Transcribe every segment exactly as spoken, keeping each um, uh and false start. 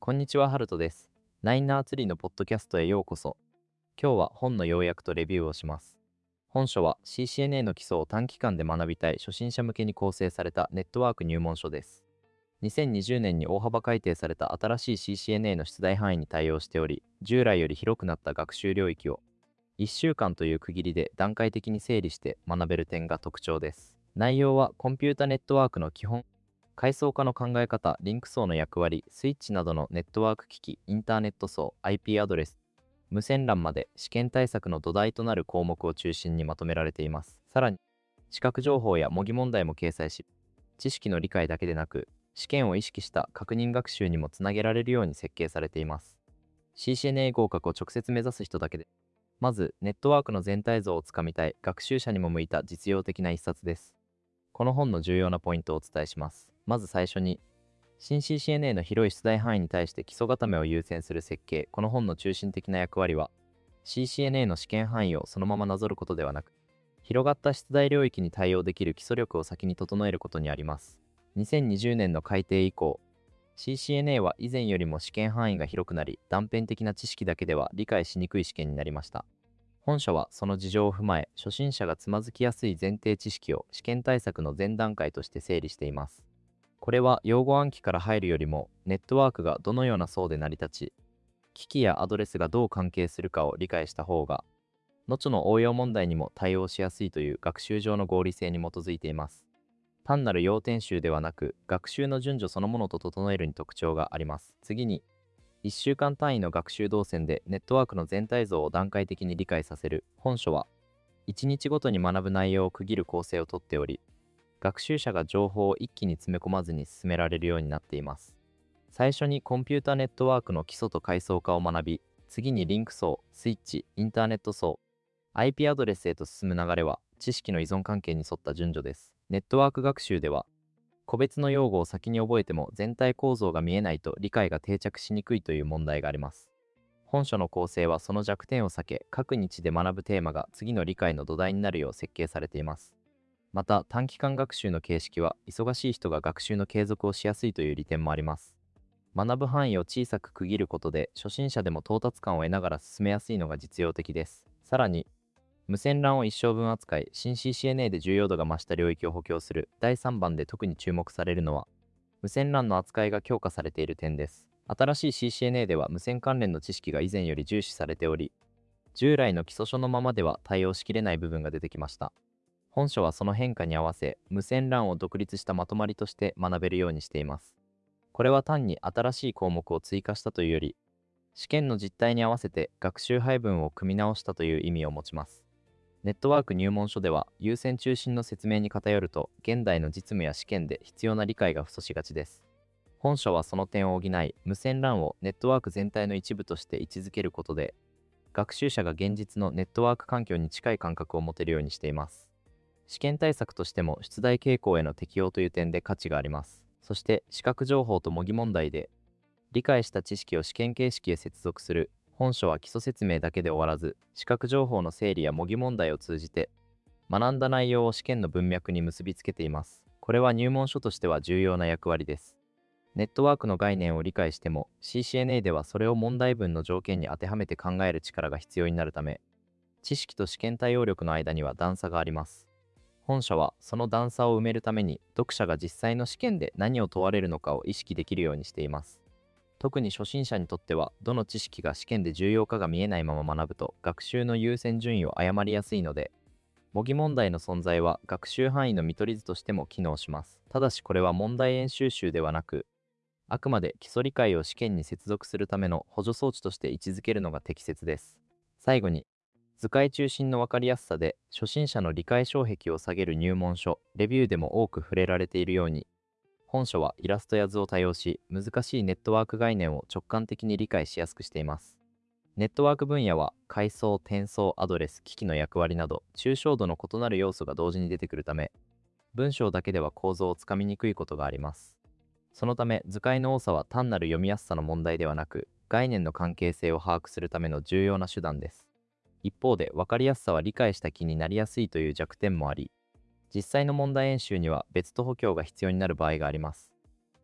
こんにちは、ハルトです。ナインナーツリーのポッドキャストへようこそ。今日は本の要約とレビューをします。本書は シーシーエヌエー の基礎を短期間で学びたい初心者向けに構成されたネットワーク入門書です。にせんにじゅうねんに大幅改訂された新しい シーシーエヌエー の出題範囲に対応しており、従来より広くなった学習領域をいっしゅうかんという区切りで段階的に整理して学べる点が特徴です。内容はコンピュータネットワークの基本、階層化の考え方、リンク層の役割、スイッチなどのネットワーク機器、インターネット層、アイピー アドレス、無線 ラン まで試験対策の土台となる項目を中心にまとめられています。さらに、視覚情報や模擬問題も掲載し、知識の理解だけでなく、試験を意識した確認学習にもつなげられるように設計されています。シーシーエヌエー 合格を直接目指す人だけで、まずネットワークの全体像をつかみたい学習者にも向いた実用的な一冊です。この本の重要なポイントをお伝えします。まず最初に、新 シーシーエヌエー の広い出題範囲に対して基礎固めを優先する設計。この本の中心的な役割は、シーシーエヌエー の試験範囲をそのままなぞることではなく、広がった出題領域に対応できる基礎力を先に整えることにあります。にせんにじゅうねんの改定以降、シーシーエヌエー は以前よりも試験範囲が広くなり、断片的な知識だけでは理解しにくい試験になりました。本書はその事情を踏まえ、初心者がつまずきやすい前提知識を試験対策の前段階として整理しています。これは用語暗記から入るよりも、ネットワークがどのような層で成り立ち、機器やアドレスがどう関係するかを理解した方が、後の応用問題にも対応しやすいという学習上の合理性に基づいています。単なる要点集ではなく、学習の順序そのものと整えるに特徴があります。次に、いっしゅうかん単位の学習動線でネットワークの全体像を段階的に理解させる。本書はいちにちごとに学ぶ内容を区切る構成をとっており、学習者が情報を一気に詰め込まずに進められるようになっています。最初にコンピュータネットワークの基礎と階層化を学び、次にリンク層、スイッチ、インターネット層、アイピー アドレスへと進む流れは、知識の依存関係に沿った順序です。ネットワーク学習では、個別の用語を先に覚えても全体構造が見えないと理解が定着しにくいという問題があります。本書の構成はその弱点を避け、各日で学ぶテーマが次の理解の土台になるよう設計されています。また、短期間学習の形式は、忙しい人が学習の継続をしやすいという利点もあります。学ぶ範囲を小さく区切ることで、初心者でも到達感を得ながら進めやすいのが実用的です。さらに、無線 ラン を一生分扱い、新 シーシーエヌエー で重要度が増した領域を補強するだいさんばんで特に注目されるのは、無線 ラン の扱いが強化されている点です。新しい シーシーエヌエー では無線関連の知識が以前より重視されており、従来の基礎書のままでは対応しきれない部分が出てきました。本書はその変化に合わせ、無線 ラン を独立したまとまりとして学べるようにしています。これは単に新しい項目を追加したというより、試験の実態に合わせて学習配分を組み直したという意味を持ちます。ネットワーク入門書では優先中心の説明に偏ると、現代の実務や試験で必要な理解が不足しがちです。本書はその点を補い、無線 ラン をネットワーク全体の一部として位置づけることで、学習者が現実のネットワーク環境に近い感覚を持てるようにしています。試験対策としても出題傾向への適用という点で価値があります。そして、視覚情報と模擬問題で、理解した知識を試験形式へ接続する。本書は基礎説明だけで終わらず、視覚情報の整理や模擬問題を通じて、学んだ内容を試験の文脈に結びつけています。これは入門書としては重要な役割です。ネットワークの概念を理解しても、シーシーエヌエー ではそれを問題文の条件に当てはめて考える力が必要になるため、知識と試験対応力の間には段差があります。本書はその段差を埋めるために、読者が実際の試験で何を問われるのかを意識できるようにしています。特に初心者にとっては、どの知識が試験で重要かが見えないまま学ぶと学習の優先順位を誤りやすいので、模擬問題の存在は学習範囲の見取り図としても機能します。ただしこれは問題演習集ではなく、あくまで基礎理解を試験に接続するための補助装置として位置づけるのが適切です。最後に、図解中心の分かりやすさで初心者の理解障壁を下げる入門書、レビューでも多く触れられているように、本書はイラストや図を多用し、難しいネットワーク概念を直感的に理解しやすくしています。ネットワーク分野は、階層、転送、アドレス、機器の役割など、抽象度の異なる要素が同時に出てくるため、文章だけでは構造をつかみにくいことがあります。そのため、図解の多さは単なる読みやすさの問題ではなく、概念の関係性を把握するための重要な手段です。一方で、分かりやすさは理解した気になりやすいという弱点もあり、実際の問題演習には別途補強が必要になる場合があります。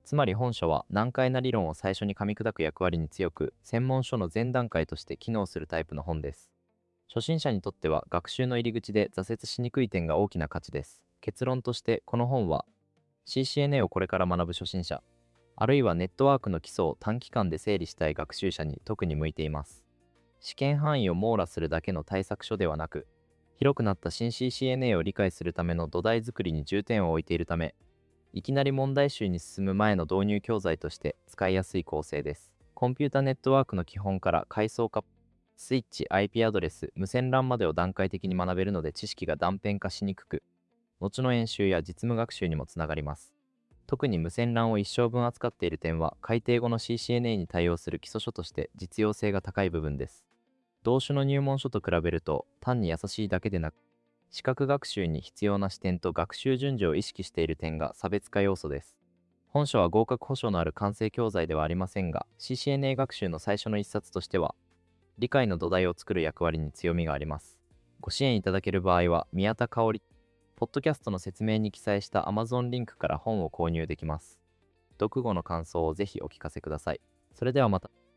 つまり本書は難解な理論を最初に噛み砕く役割に強く、専門書の前段階として機能するタイプの本です。初心者にとっては学習の入り口で挫折しにくい点が大きな価値です。結論としてこの本は シーシーエヌエー をこれから学ぶ初心者、あるいはネットワークの基礎を短期間で整理したい学習者に特に向いています。試験範囲を網羅するだけの対策書ではなく、広くなった新 シーシーエヌエー を理解するための土台作りに重点を置いているため、いきなり問題集に進む前の導入教材として使いやすい構成です。コンピュータネットワークの基本から階層化、スイッチ、アイピー アドレス、無線 ラン までを段階的に学べるので知識が断片化しにくく、後の演習や実務学習にもつながります。特に無線 ラン を一生分扱っている点は、改訂後の シーシーエヌエー に対応する基礎書として実用性が高い部分です。同種の入門書と比べると、単に優しいだけでなく、視覚学習に必要な視点と学習順序を意識している点が差別化要素です。本書は合格保証のある完成教材ではありませんが、シーシーエヌエー 学習の最初の一冊としては、理解の土台を作る役割に強みがあります。ご支援いただける場合は、宮田香織、ポッドキャストの説明に記載した Amazon リンクから本を購入できます。読後の感想をぜひお聞かせください。それではまた。